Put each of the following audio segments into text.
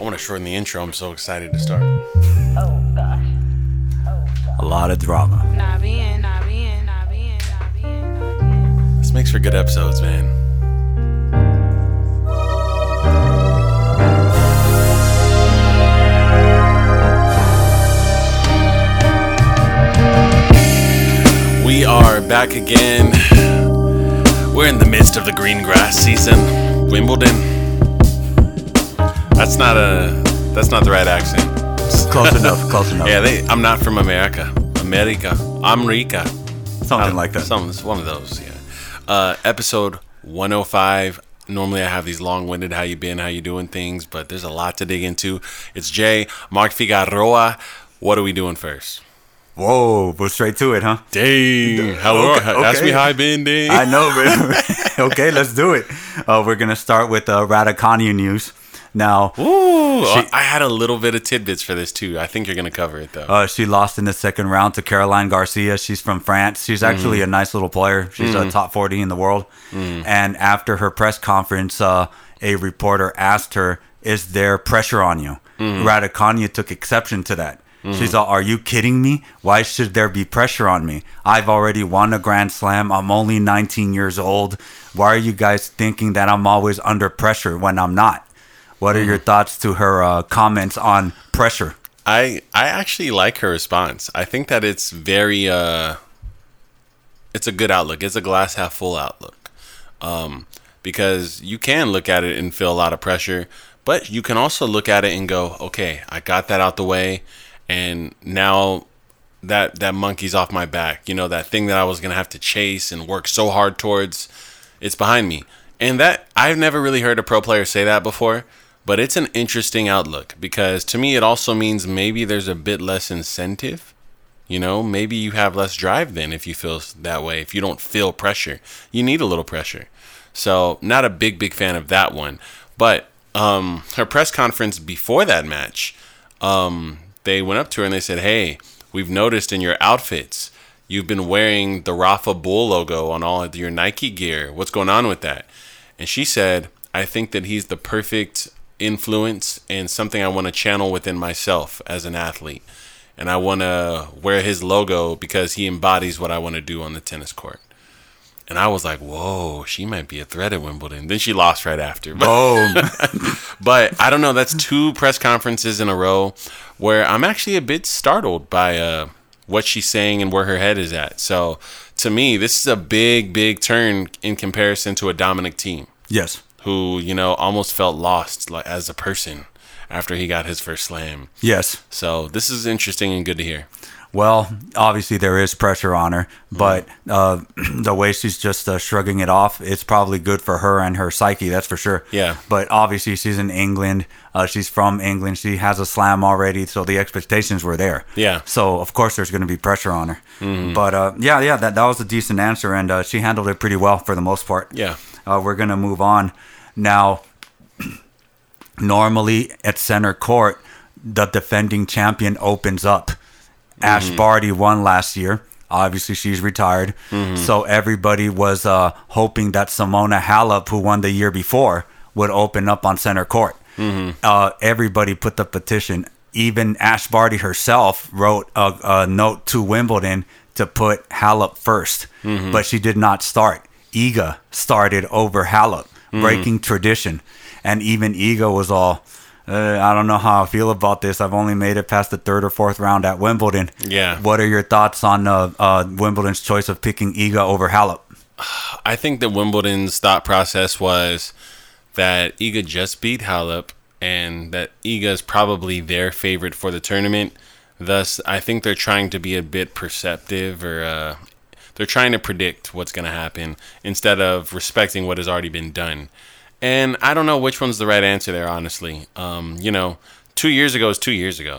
want to shorten the intro. I'm so excited to start. Oh gosh. A lot of drama. This makes for good episodes, man. We are back again. We're in the midst of the green grass season. Wimbledon. That's not the right accent. Close enough. Close enough. Yeah, I'm not from America. America. Something like that. It's one of those, yeah. Episode 105. Normally I have these long-winded how you been, how you doing things, but there's a lot to dig into. It's Jay, Mark Figueroa. What are we doing first? Whoa, we're straight to it, huh? Dang. Hello. Okay. Ask me how I been, dang. I know, man. Okay, let's do it. We're going to start with Raducanu news. Now, I had a little bit of tidbits for this, too. I think you're going to cover it, though. She lost in the second round to Caroline Garcia. She's from France. She's actually a nice little player. She's a top 40 in the world. And after her press conference, a reporter asked her, "Is there pressure on you?" Raducanu took exception to that. She's like, "Are you kidding me? Why should there be pressure on me? I've already won a Grand Slam. I'm only 19 years old. Why are you guys thinking that I'm always under pressure when I'm not?" What are your thoughts to her comments on pressure? I actually like her response. I think that it's very it's a good outlook. It's a glass half full outlook. Because you can look at it and feel a lot of pressure, but you can also look at it and go, okay, I got that out the way, and now that monkey's off my back. You know, that thing that I was going to have to chase and work so hard towards, it's behind me. And that, I've never really heard a pro player say that before. But it's an interesting outlook because to me it also means maybe there's a bit less incentive. You know, maybe you have less drive then if you feel that way. If you don't feel pressure, you need a little pressure. So not a big fan of that one. But her press conference before that match, they went up to her and they said, "Hey, we've noticed in your outfits, you've been wearing the Rafa Bull logo on all of your Nike gear. What's going on with that?" And she said, "I think that he's the perfect influence and something I want to channel within myself as an athlete, and I want to wear his logo because he embodies what I want to do on the tennis court." And I was like, whoa, she might be a threat at Wimbledon. Then she lost right after. But I don't know, that's two press conferences in a row where I'm actually a bit startled by what she's saying and where her head is at. So to me, this is a big turn in comparison to a Dominic Thiem. Yes. Who, you know, almost felt lost like as a person after he got his first slam. Yes. So this is interesting and good to hear. Well, obviously there is pressure on her, but the way she's just shrugging it off, it's probably good for her and her psyche, that's for sure. Yeah. But obviously she's in England. She's from England. She has a slam already, so the expectations were there. Yeah. So, of course, there's going to be pressure on her. But, that was a decent answer, and she handled it pretty well for the most part. Yeah. We're going to move on. Now, normally at center court, the defending champion opens up. Ash Barty won last year. Obviously, she's retired. So everybody was hoping that Simona Halep, who won the year before, would open up on center court. Everybody put the petition. Even Ash Barty herself wrote a note to Wimbledon to put Halep first. But she did not start. Iga started over Halep, breaking tradition. And even Iga was all, I don't know how I feel about this. I've only made it past the third or fourth round at Wimbledon. Yeah. What are your thoughts on Wimbledon's choice of picking Iga over Halep? I think that Wimbledon's thought process was that Iga just beat Halep and that Iga is probably their favorite for the tournament. Thus, I think they're trying to be a bit perceptive or they're trying to predict what's going to happen instead of respecting what has already been done. And I don't know which one's the right answer there, honestly. 2 years ago is 2 years ago.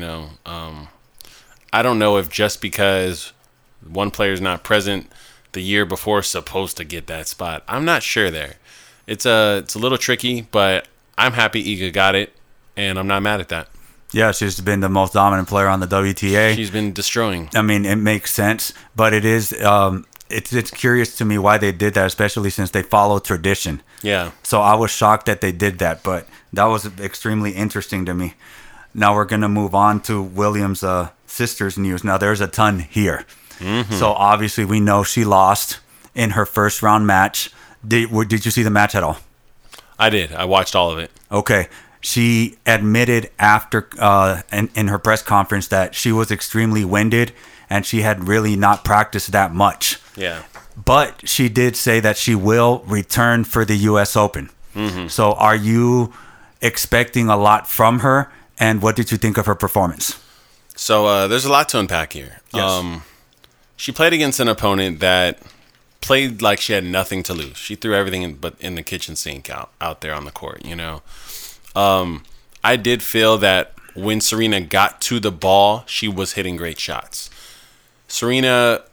I don't know if just because one player's not present the year before is supposed to get that spot. I'm not sure there. It's a little tricky, but I'm happy Iga got it, and I'm not mad at that. Yeah, she's been the most dominant player on the WTA. She's been destroying. I mean, it makes sense, but it is it's curious to me why they did that, especially since they follow tradition. Yeah. So I was shocked that they did that, but that was extremely interesting to me. Now we're going to move on to Williams' sister's news. Now there's a ton here. Mm-hmm. So obviously we know she lost in her first round match. Did you see the match at all? I did. I watched all of it. Okay. She admitted after in her press conference that she was extremely winded and she had really not practiced that much. Yeah. But she did say that she will return for the U.S. Open. Mm-hmm. So are you expecting a lot from her? And what did you think of her performance? So there's a lot to unpack here. Yes. She played against an opponent that played like she had nothing to lose. She threw everything but in the kitchen sink out there on the court, you know. I did feel that when Serena got to the ball, she was hitting great shots. Serena,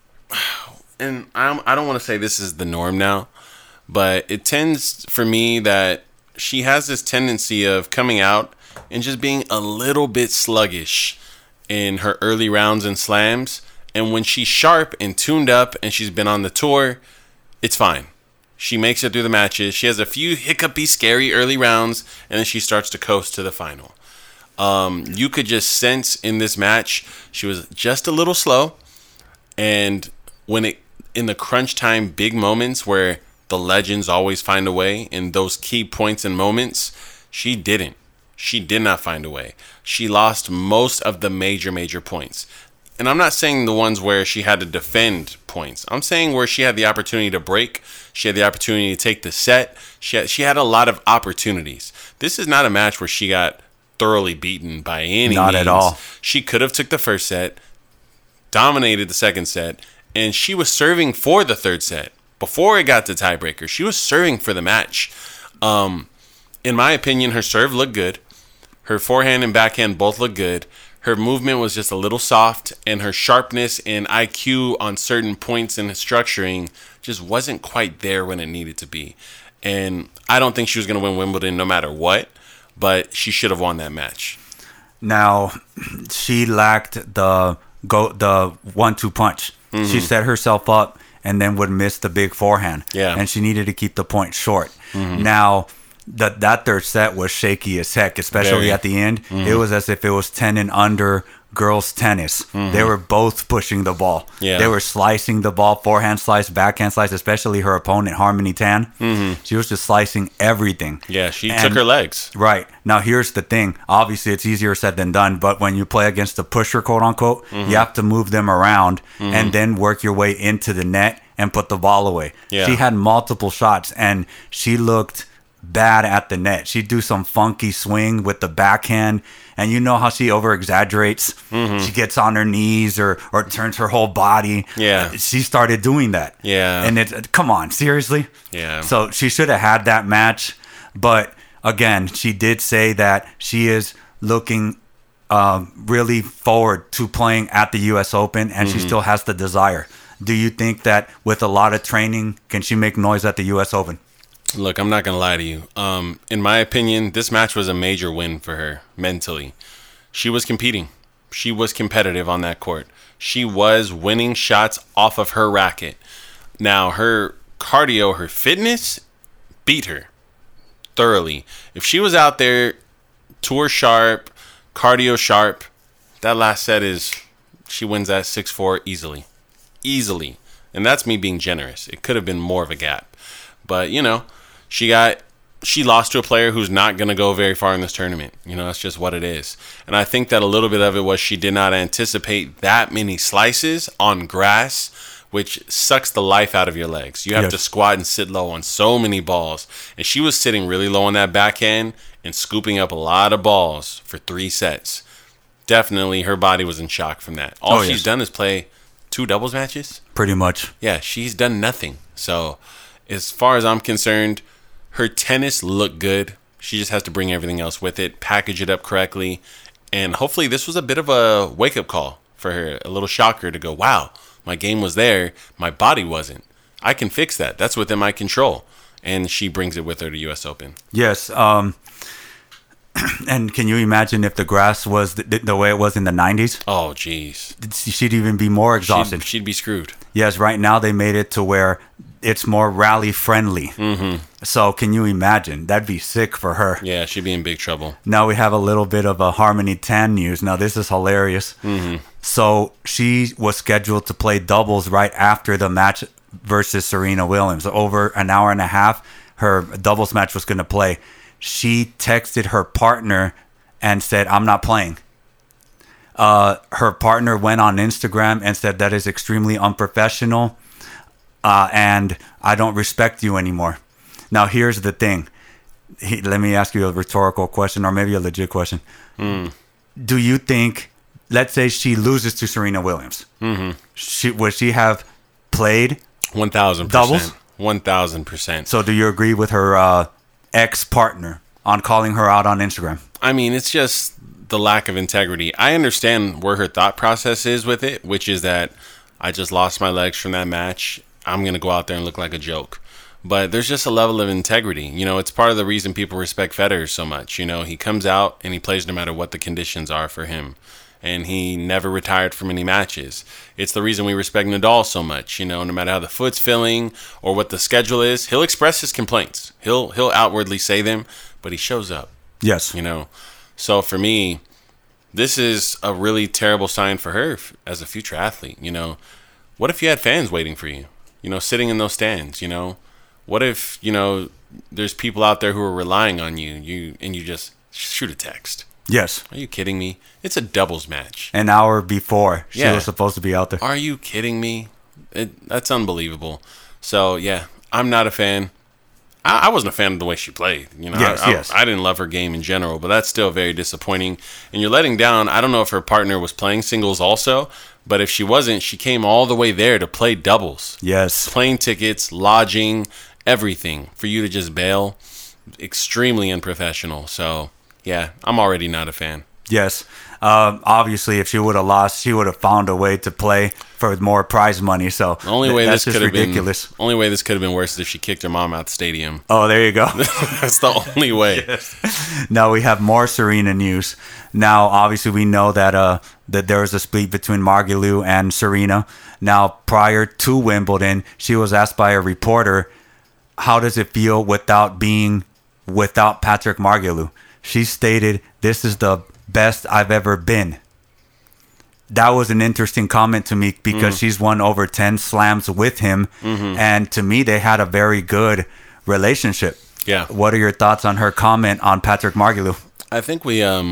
and I don't want to say this is the norm now, but it tends for me that she has this tendency of coming out and just being a little bit sluggish in her early rounds and slams. And when she's sharp and tuned up and she's been on the tour, it's fine. She makes it through the matches. She has a few hiccupy, scary early rounds, and then she starts to coast to the final. You could just sense in this match she was just a little slow. And in the crunch time big moments where the legends always find a way, in those key points and moments, she didn't. She did not find a way. She lost most of the major points. And I'm not saying the ones where she had to defend points. I'm saying where she had the opportunity to break. She had the opportunity to take the set. She had a lot of opportunities. This is not a match where she got thoroughly beaten by any means. Not at all. She could have took the first set, dominated the second set, and she was serving for the third set. Before it got to tiebreaker, she was serving for the match. In my opinion, her serve looked good. Her forehand and backhand both looked good. Her movement was just a little soft, and her sharpness and IQ on certain points in the structuring just wasn't quite there when it needed to be. And I don't think she was going to win Wimbledon no matter what, but she should have won that match. Now, she lacked the 1-2 punch. Mm-hmm. She set herself up and then would miss the big forehand. Yeah. And she needed to keep the point short. Mm-hmm. Now, that third set was shaky as heck, especially at the end. Mm-hmm. It was as if it was 10 and under girls tennis. Mm-hmm. They were both pushing the ball. Yeah. They were slicing the ball, forehand slice, backhand slice, especially her opponent, Harmony Tan. Mm-hmm. She was just slicing everything. Yeah, she took her legs. Right. Now, here's the thing. Obviously, it's easier said than done, but when you play against the pusher, quote unquote, mm-hmm. you have to move them around and then work your way into the net and put the ball away. Yeah. She had multiple shots, and she looked bad at the net. She'd do some funky swing with the backhand, and you know how she over exaggerates. Mm-hmm. She gets on her knees or turns her whole body. Yeah, she started doing that. Yeah, and it's, come on, seriously. Yeah. So she should have had that match, but again, she did say that she is looking really forward to playing at the U.S. Open, and she still has the desire. Do you think that with a lot of training, can she make noise at the U.S. Open? Look, I'm not going to lie to you. In my opinion, this match was a major win for her mentally. She was competing. She was competitive on that court. She was winning shots off of her racket. Now, her cardio, her fitness beat her thoroughly. If she was out there tour sharp, cardio sharp, that last set she wins that 6-4 easily. Easily. And that's me being generous. It could have been more of a gap. But, you know, she lost to a player who's not going to go very far in this tournament. You know, that's just what it is. And I think that a little bit of it was she did not anticipate that many slices on grass, which sucks the life out of your legs. You have to squat and sit low on so many balls. And she was sitting really low on that backhand and scooping up a lot of balls for 3 sets. Definitely her body was in shock from that. All she's done is play 2 doubles matches. Pretty much. Yeah, she's done nothing. So as far as I'm concerned, her tennis looked good. She just has to bring everything else with it, package it up correctly, and hopefully this was a bit of a wake-up call for her, a little shocker to go, wow, my game was there, my body wasn't. I can fix that. That's within my control. And she brings it with her to U.S. Open. Yes. And can you imagine if the grass was the way it was in the 90s? Oh, jeez. She'd even be more exhausted. She'd be screwed. Yes, right now they made it to where it's more rally friendly. So can you imagine? That'd be sick for her. Yeah, she'd be in big trouble. Now we have a little bit of a Harmony Tan news. Now this is hilarious. So she was scheduled to play doubles right after the match versus Serena Williams. Over an hour and a half, her doubles match was going to play. She texted her partner and said, "I'm not playing." Her partner went on Instagram and said, "That is extremely unprofessional, and I don't respect you anymore." Now, here's the thing. Let me ask you a rhetorical question, or maybe a legit question. Do you think, let's say she loses to Serena Williams, would she have played 1,000% doubles? 1,000%. So do you agree with her ex-partner on calling her out on Instagram? I mean, it's just the lack of integrity. I understand where her thought process is with it, which is that I just lost my legs from that match. I'm going to go out there and look like a joke. But there's just a level of integrity. You know, it's part of the reason people respect Federer so much. You know, he comes out and he plays no matter what the conditions are for him. And he never retired from any matches. It's the reason we respect Nadal so much. You know, no matter how the foot's feeling or what the schedule is, he'll express his complaints. He'll outwardly say them, but he shows up. Yes. You know, so for me, this is a really terrible sign for her as a future athlete. You know, what if you had fans waiting for you, you know, sitting in those stands, you know? What if, you know, there's people out there who are relying on you, and you just shoot a text? Yes. Are you kidding me? It's a doubles match. An hour before she Yeah. was supposed to be out there. Are you kidding me? That's unbelievable. So, yeah, I'm not a fan. I wasn't a fan of the way she played. You know, Yes. I didn't love her game in general, but that's still very disappointing. And you're letting down, I don't know if her partner was playing singles also, but if she wasn't, she came all the way there to play doubles. Yes. Plane tickets, lodging, everything. For you to just bail, extremely unprofessional. So, yeah, I'm already not a fan. Yes. Obviously, if she would have lost, she would have found a way to play for more prize money. So The only way that's this just could have ridiculous. been only way this could have been worse is if she kicked her mom out the stadium. Oh, there you go. That's the only way. Now we have more Serena news. Now, obviously, we know that that there was a split between Margaloo and Serena. Now, prior to Wimbledon, she was asked by a reporter, "How does it feel without Patrick Margaloo?" She stated, "This is the best I've ever been." That was an interesting comment to me because she's won over 10 slams with him. And to me, they had a very good relationship. Yeah. What are your thoughts on her comment on Patrick Margaloo? I think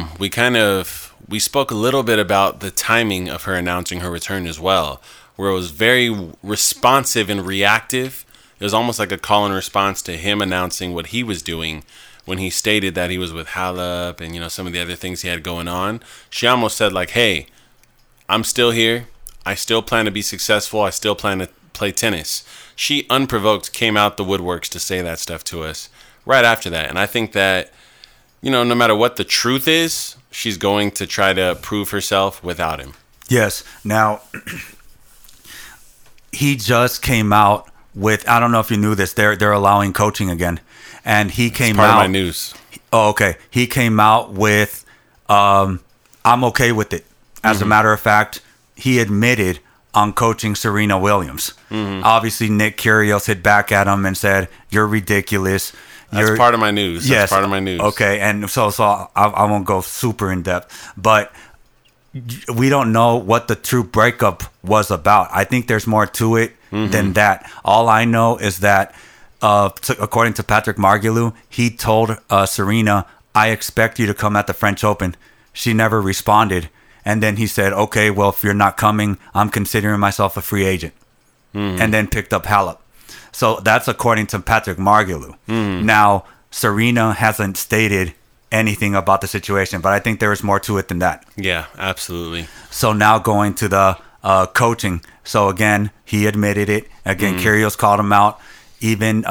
we spoke a little bit about the timing of her announcing her return as well, where it was very responsive and reactive. It was almost like a call and response to him announcing what he was doing when he stated that he was with Halep and, you know, some of the other things he had going on. She almost said like, "Hey, I'm still here. I still plan to be successful. I still plan to play tennis." She unprovoked came out the woodworks to say that stuff to us right after that. And I think that, you know, no matter what the truth is, she's going to try to prove herself without him. Yes. Now, he just came out with, I don't know if you knew this, they're allowing coaching again. And he came Part out. of my news. Oh, okay. He came out with, I'm okay with it. As a matter of fact, he admitted on coaching Serena Williams. Obviously, Nick Kyrgios hit back at him and said, "You're ridiculous." That's part of my news. That's part of my news. Okay, and so I won't go super in depth, but we don't know what the true breakup was about. I think there's more to it than that. All I know is that, according to Patrick Margaloo, he told Serena, "I expect you to come at the French Open." She never responded. And then he said, "Okay, well, if you're not coming, I'm considering myself a free agent." And then picked up Halep. So that's according to Patrick Margaloo. Now, Serena hasn't stated anything about the situation, but I think there is more to it than that. Yeah, absolutely. So now going to the coaching. So again, he admitted it. Again, Kyrgios called him out. Even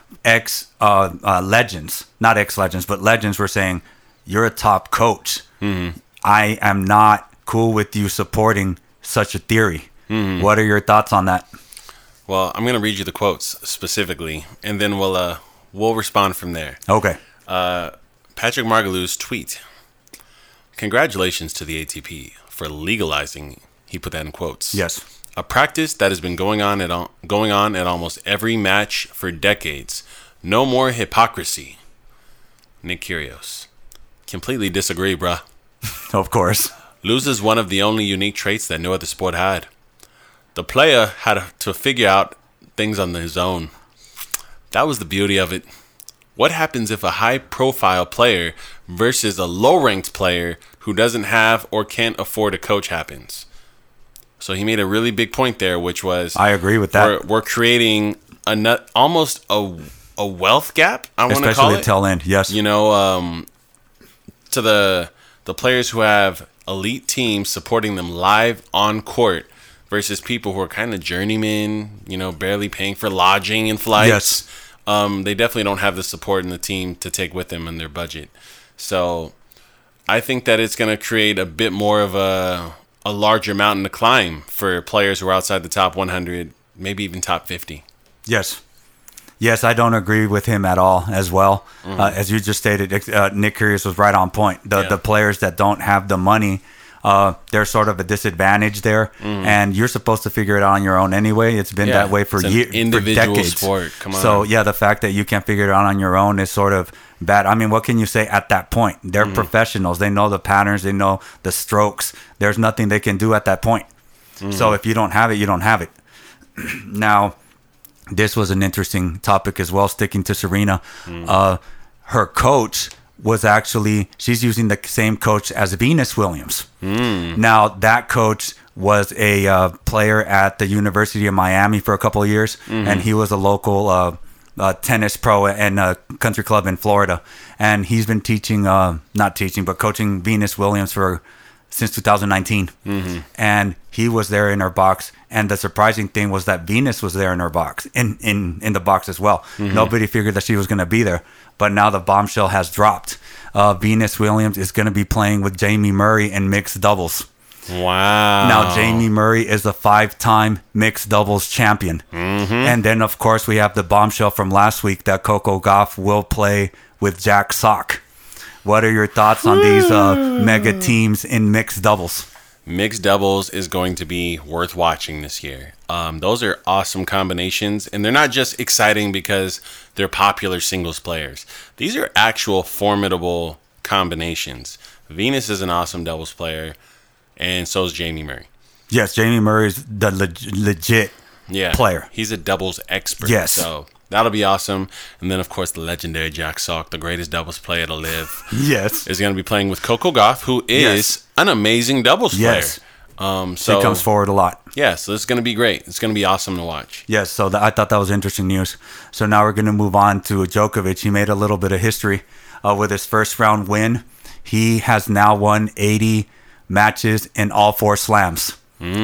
legends, not ex-legends, but legends were saying, "You're a top coach. I am not cool with you supporting such a theory." What are your thoughts on that? Well, I'm going to read you the quotes specifically, and then we'll respond from there. Okay. Patrick Margalou's tweet. Congratulations to the ATP for legalizing, he put that in quotes. Yes. A practice that has been going on at almost every match for decades. No more hypocrisy. Nick Kyrgios. Completely disagree, bruh. Of course. Loses one of the only unique traits that no other sport had. The player had to figure out things on his own. That was the beauty of it. What happens if a high-profile player versus a low-ranked player who doesn't have or can't afford a coach happens? So he made a really big point there, which was... I agree with that. We're creating almost a wealth gap, I want to call it. Especially at tail end, yes. You know, to the players who have elite teams supporting them live on court versus people who are kind of journeymen, you know, barely paying for lodging and flights. Yes. They definitely don't have the support in the team to take with them in their budget. So I think that it's going to create a bit more of a larger mountain to climb for players who are outside the top 100, maybe even top 50. Yes. Yes, I don't agree with him at all as well. As you just stated, Nick Kyrgios was right on point. The players that don't have the money, they're sort of a disadvantage there. And you're supposed to figure it out on your own anyway. It's been that way for years, for decades. Sport. Come on. So, yeah, the fact that you can't figure it out on your own is sort of bad. I mean, what can you say at that point? They're professionals. They know the patterns. They know the strokes. There's nothing they can do at that point. So if you don't have it, you don't have it. Now, this was an interesting topic as well, sticking to Serena. Her coach was actually, she's using the same coach as Venus Williams. Now, that coach was a player at the University of Miami for a couple of years, and he was a local tennis pro and a country club in Florida. And he's been teaching, not teaching, but coaching Venus Williams since 2019. And he was there in her box. And the surprising thing was that Venus was there in her box, in the box as well. Nobody figured that she was going to be there. But now the bombshell has dropped. Venus Williams is going to be playing with Jamie Murray in mixed doubles. Wow. Now, Jamie Murray is a 5-time mixed doubles champion. And then, of course, we have the bombshell from last week that Coco Gauff will play with Jack Sock. What are your thoughts on these mega teams in mixed doubles? Mixed doubles is going to be worth watching this year. Those are awesome combinations, and they're not just exciting because they're popular singles players. These are actual formidable combinations. Venus is an awesome doubles player, and so is Jamie Murray. Yes, Jamie Murray's the legit player. He's a doubles expert. Yes. So that'll be awesome. And then, of course, the legendary Jack Sock, the greatest doubles player to live. Yes. Is going to be playing with Coco Gauff, who is an amazing doubles player. So she comes forward a lot. Yeah, so it's going to be great. It's going to be awesome to watch. Yes, so I thought that was interesting news. So now we're going to move on to Djokovic. He made a little bit of history with his first round win. He has now won 80 matches in all 4 slams.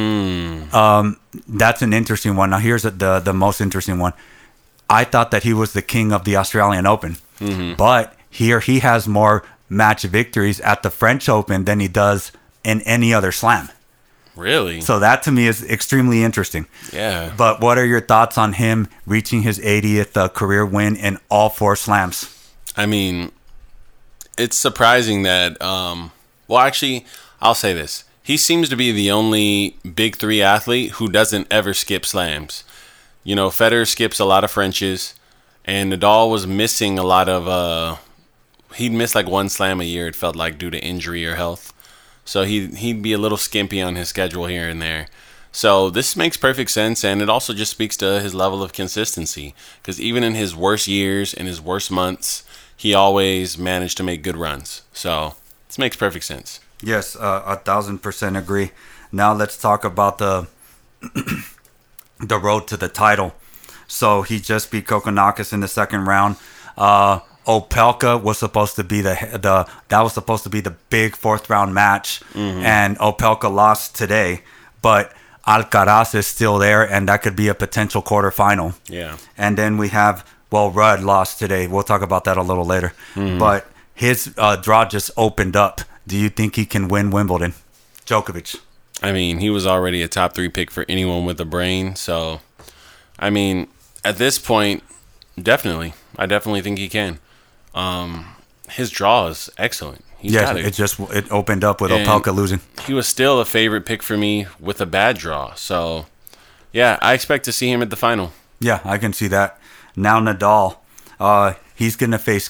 That's an interesting one. Now here's the most interesting one. I thought that he was the king of the Australian Open, but here he has more match victories at the French Open than he does in any other slam. Really? So that to me is extremely interesting. Yeah. But what are your thoughts on him reaching his 80th career win in all 4 slams? I mean, it's surprising that, well, actually, I'll say this. He seems to be the only Big 3 athlete who doesn't ever skip slams. You know, Federer skips a lot of Frenches, and Nadal was missing a lot of, he'd miss like 1 slam a year, it felt like, due to injury or health. So he'd be a little skimpy on his schedule here and there. So this makes perfect sense, and it also just speaks to his level of consistency. Because even in his worst years, in his worst months, he always managed to make good runs. So this makes perfect sense. Yes, 1,000% agree. Now let's talk about the road to the title. So he just beat Kokkinakis in the second round. Opelka was supposed to be that was supposed to be the big 4th round match, and Opelka lost today, but Alcaraz is still there, and that could be a potential quarterfinal. Yeah. And then we have, Rudd lost today. We'll talk about that a little later. But his draw just opened up. Do you think he can win Wimbledon? Djokovic. I mean, he was already a top 3 pick for anyone with a brain. So, I mean, at this point, definitely. I definitely think he can. his draw is excellent. He's Yeah, got it. it opened up with And Opelka losing. He was still a favorite pick for me with a bad draw. So, yeah, I expect to see him at the final. Yeah, I can see that. Now Nadal, he's gonna face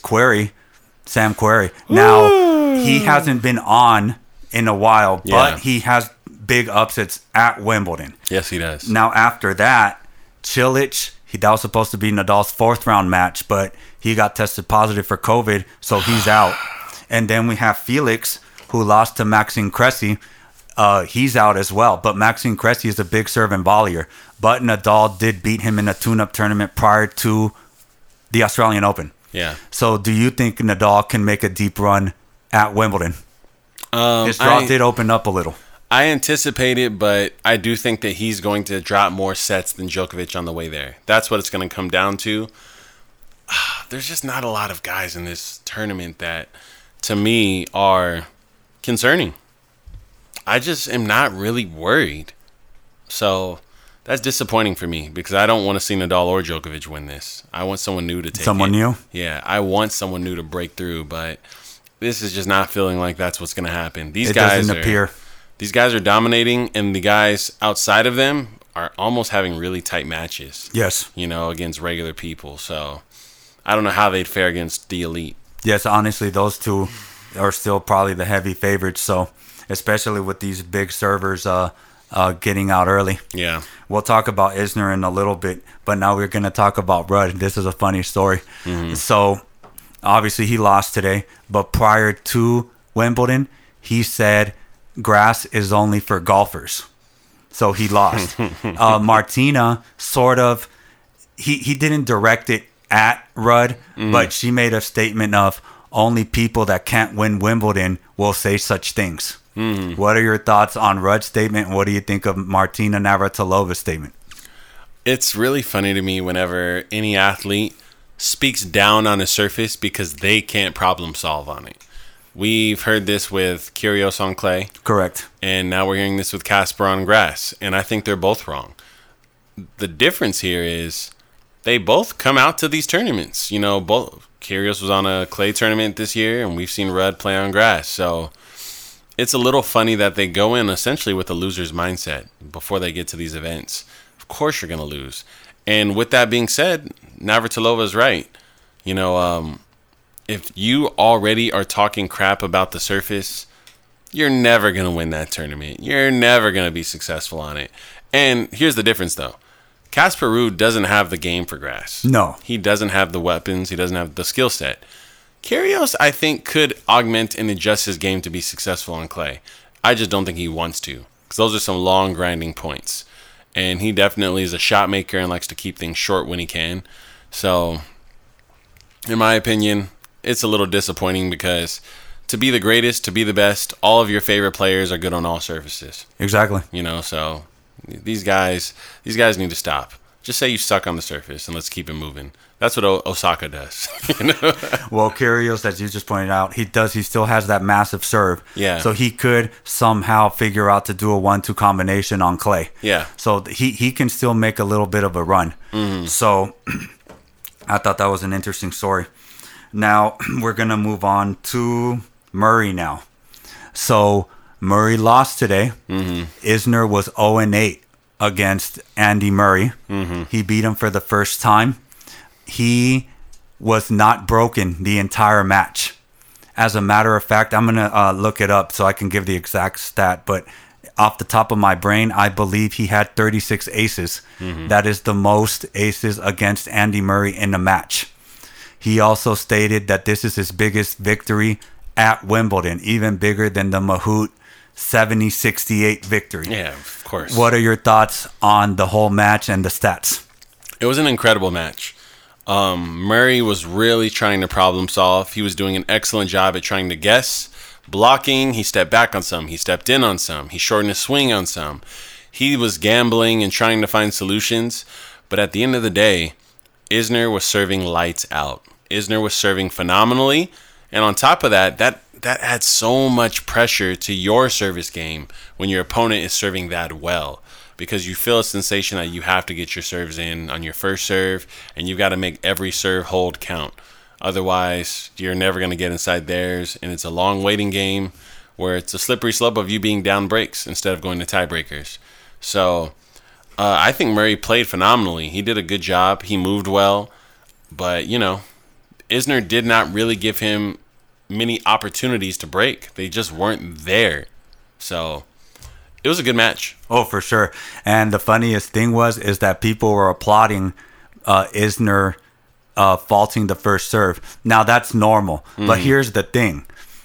Sam Querrey. Now he hasn't been on in a while, but Yeah. he has big upsets at Wimbledon. Yes, he does. Now after that, Cilic, that was supposed to be Nadal's 4th round match, but he got tested positive for COVID, so he's out. And then we have Felix, who lost to Maxime Cressy. He's out as well. But Maxime Cressy is a big serve and volleyer. But Nadal did beat him in a tune-up tournament prior to the Australian Open. Yeah. So do you think Nadal can make a deep run at Wimbledon? His draw did open up a little. I anticipate it, but I do think that he's going to drop more sets than Djokovic on the way there. That's what it's going to come down to. There's just not a lot of guys in this tournament that, to me, are concerning. I just am not really worried. So that's disappointing for me because I don't want to see Nadal or Djokovic win this. I want someone new to take Someone it. new? Yeah, I want someone new to break through, but this is just not feeling like that's what's going to happen. It doesn't appear. These guys are dominating, and the guys outside of them are almost having really tight matches. Yes. Against regular people. So I don't know how they'd fare against the elite. Yes, honestly, those two are still probably the heavy favorites. So, especially with these big servers getting out early. Yeah. We'll talk about Isner in a little bit, but now we're going to talk about Rudd. This is a funny story. Mm-hmm. So, obviously, he lost today, but prior to Wimbledon, he said grass is only for golfers. So he lost. Martina sort of, he didn't direct it at Rudd, but she made a statement of only people that can't win Wimbledon will say such things. What are your thoughts on Rudd's statement? What do you think of Martina Navratilova's statement? It's really funny to me whenever any athlete speaks down on a surface because they can't problem solve on it. We've heard this with Kyrgios on clay. Correct. And now we're hearing this with Casper on grass. And I think they're both wrong. The difference here is they both come out to these tournaments. Both Kyrgios was on a clay tournament this year, and we've seen Rudd play on grass. So it's a little funny that they go in essentially with a loser's mindset before they get to these events. Of course you're going to lose. And with that being said, Navratilova's right. If you already are talking crap about the surface, you're never going to win that tournament. You're never going to be successful on it. And here's the difference, though. Casper Ruud doesn't have the game for grass. No. He doesn't have the weapons. He doesn't have the skill set. Kyrgios, I think, could augment and adjust his game to be successful on clay. I just don't think he wants to, because those are some long grinding points. And he definitely is a shot maker and likes to keep things short when he can. So, in my opinion, it's a little disappointing because to be the greatest, to be the best, all of your favorite players are good on all surfaces. Exactly. So these guys need to stop. Just say you suck on the surface and let's keep it moving. That's what Osaka does. Well, Kyrgios, as you just pointed out, he still has that massive serve. Yeah. So he could somehow figure out to do a 1-2 combination on clay. Yeah. So he can still make a little bit of a run. Mm-hmm. So I thought that was an interesting story. Now we're going to move on to Murray now. So Murray lost today. Mm-hmm. Isner was 0-8 against Andy Murray. Mm-hmm. He beat him for the first time. He was not broken the entire match. As a matter of fact, I'm going to look it up so I can give the exact stat, but off the top of my brain, I believe he had 36 aces. Mm-hmm. That is the most aces against Andy Murray in a match. He also stated that this is his biggest victory at Wimbledon, even bigger than the Mahut 70-68 victory. Yeah, of course. What are your thoughts on the whole match and the stats? It was an incredible match. Murray was really trying to problem solve. He was doing an excellent job at trying to guess. Blocking, he stepped back on some. He stepped in on some. He shortened his swing on some. He was gambling and trying to find solutions. But at the end of the day, Isner was serving lights out. Isner was serving phenomenally. And on top of that, that adds so much pressure to your service game when your opponent is serving that well. Because you feel a sensation that you have to get your serves in on your first serve, and you've got to make every serve hold count. Otherwise, you're never going to get inside theirs, and it's a long waiting game where it's a slippery slope of you being down breaks instead of going to tiebreakers. So I think Murray played phenomenally. He did a good job. He moved well. But, Isner did not really give him many opportunities to break. They just weren't there. So it was a good match. Oh, for sure. And the funniest thing is that people were applauding Isner faulting the first serve. Now, that's normal. But here's the thing.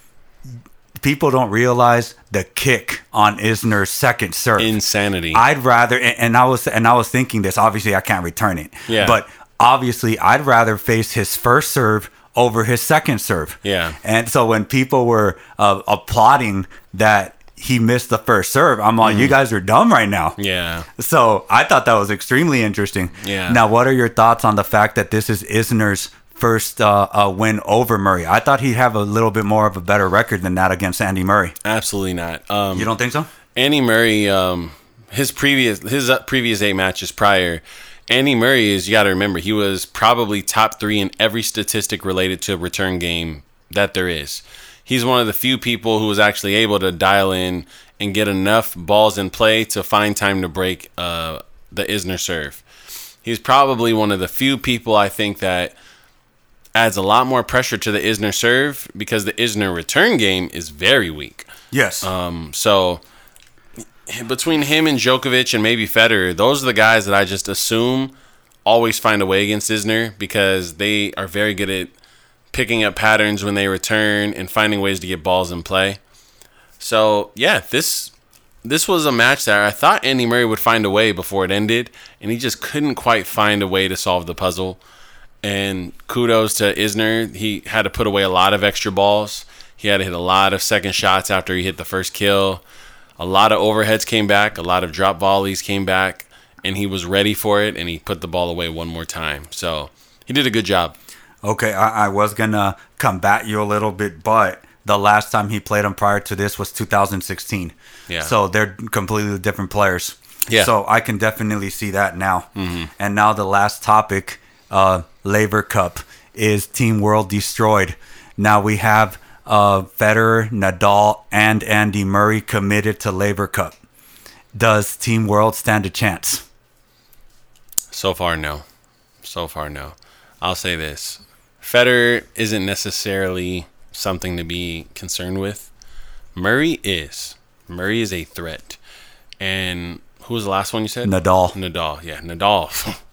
People don't realize the kick on Isner's second serve. Insanity. I'd rather, and I was thinking this. Obviously, I can't return it. Yeah. But obviously, I'd rather face his first serve over his second serve. Yeah. And so when people were applauding that he missed the first serve, I'm like, you guys are dumb right now. Yeah. So I thought that was extremely interesting. Yeah. Now, what are your thoughts on the fact that this is Isner's first win over Murray? I thought he'd have a little bit more of a better record than that against Andy Murray. Absolutely not. You don't think so? Andy Murray, his previous 8 matches prior, Andy Murray is, you got to remember, he was probably top 3 in every statistic related to return game that there is. He's one of the few people who was actually able to dial in and get enough balls in play to find time to break the Isner serve. He's probably one of the few people, I think, that adds a lot more pressure to the Isner serve because the Isner return game is very weak. Yes. So between him and Djokovic and maybe Federer, those are the guys that I just assume always find a way against Isner because they are very good at picking up patterns when they return and finding ways to get balls in play. So, yeah, this was a match that I thought Andy Murray would find a way before it ended, and he just couldn't quite find a way to solve the puzzle. And kudos to Isner. He had to put away a lot of extra balls. He had to hit a lot of second shots after he hit the first kill. A lot of overheads came back. A lot of drop volleys came back. And he was ready for it, and he put the ball away one more time. So he did a good job. Okay, I was going to combat you a little bit, but the last time he played him prior to this was 2016. Yeah. So they're completely different players. Yeah. So I can definitely see that now. Mm-hmm. And now the last topic, Laver Cup, is Team World destroyed. Now we have Federer, Nadal, and Andy Murray committed to Laver Cup. Does Team World stand a chance? So far, no. I'll say this. Federer isn't necessarily something to be concerned with. Murray is. Murray is a threat. And who was the last one you said? Nadal. Yeah, Nadal.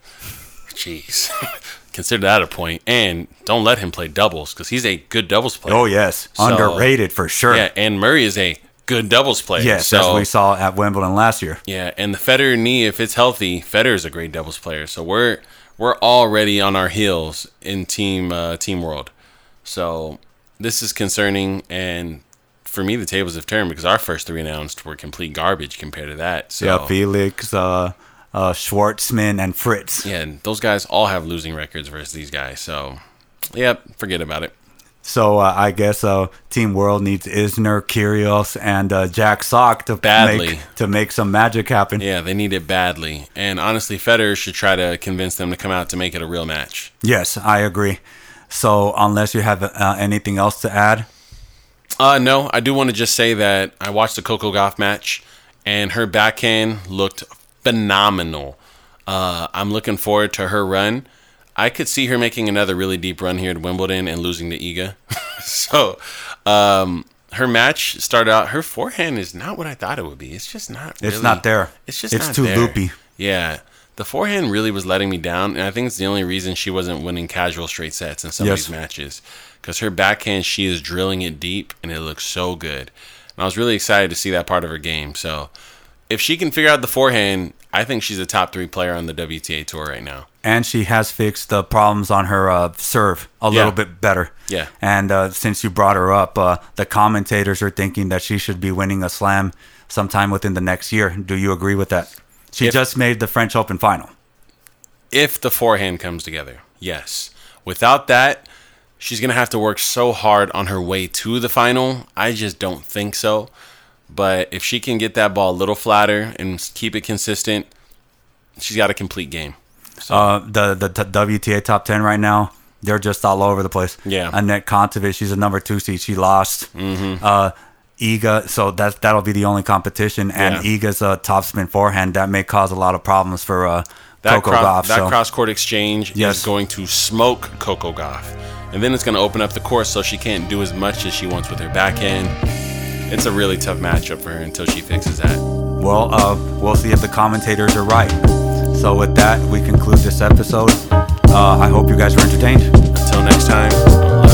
Jeez. Consider that a point. And don't let him play doubles because he's a good doubles player. Oh, yes. Underrated for sure. Yeah, and Murray is a good doubles player. Yes, so, as we saw at Wimbledon last year. Yeah, and the Federer knee, if it's healthy, Federer is a great doubles player. So we're already on our heels in Team World. So this is concerning, and for me, the tables have turned because our first 3 announced were complete garbage compared to that. So, yeah, Felix, Schwartzman, and Fritz. Yeah, and those guys all have losing records versus these guys. So, forget about it. So I guess Team World needs Isner, Kyrgios, and Jack Sock to make some magic happen. Yeah, they need it badly. And honestly, Federer should try to convince them to come out to make it a real match. Yes, I agree. So unless you have anything else to add? No, I do want to just say that I watched the Coco Gauff match, and her backhand looked phenomenal. I'm looking forward to her run. I could see her making another really deep run here at Wimbledon and losing to Iga. So, her match started out. Her forehand is not what I thought it would be. It's just not. It's not there. It's just it's not too there. loopy. Yeah, the forehand really was letting me down, and I think it's the only reason she wasn't winning casual straight sets in some of these matches. Because her backhand, she is drilling it deep, and it looks so good. And I was really excited to see that part of her game. So, if she can figure out the forehand, I think she's a top 3 player on the WTA Tour right now. And she has fixed the problems on her serve a little bit better. Yeah. And since you brought her up, the commentators are thinking that she should be winning a slam sometime within the next year. Do you agree with that? She just made the French Open final. If the forehand comes together, yes. Without that, she's going to have to work so hard on her way to the final. I just don't think so. But if she can get that ball a little flatter and keep it consistent, she's got a complete game. So. The WTA top 10 right now, they're just all over the place. Yeah. Annette Kontaveit, she's a number 2 seed. She lost. Iga, so that'll be the only competition. And Yeah. Iga's a topspin forehand that may cause a lot of problems for That Coco Gauff. That cross-court exchange Yes. is going to smoke Coco Gauff. And then it's going to open up the course so she can't do as much as she wants with her backhand. It's a really tough matchup for her until she fixes that. Well, we'll see if the commentators are right. So with that, we conclude this episode. I hope you guys were entertained. Until next time.